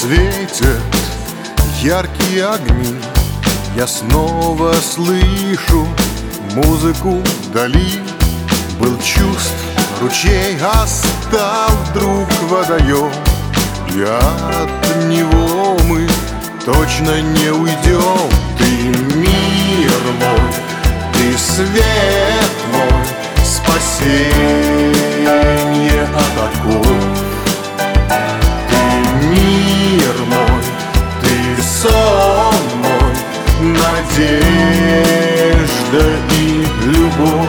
Светят яркие огни, я снова слышу музыку вдали. Был чувств ручей, а стал вдруг водоем, и от него мы точно не уйдем. Ты мир мой, ты свет мой, спасение от оков. Ты мир мой, ты сон мой, надежда и любовь.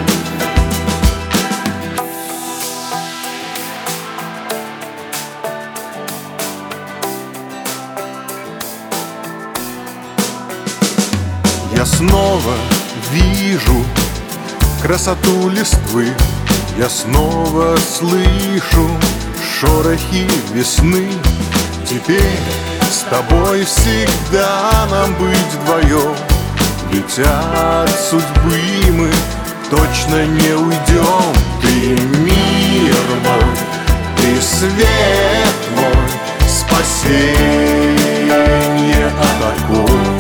Я снова вижу красоту листвы, я снова слышу шорохи весны. Теперь с тобой всегда нам быть вдвоем, ведь от судьбы мы точно не уйдем. Ты мир мой, ты свет мой, спасение от оков.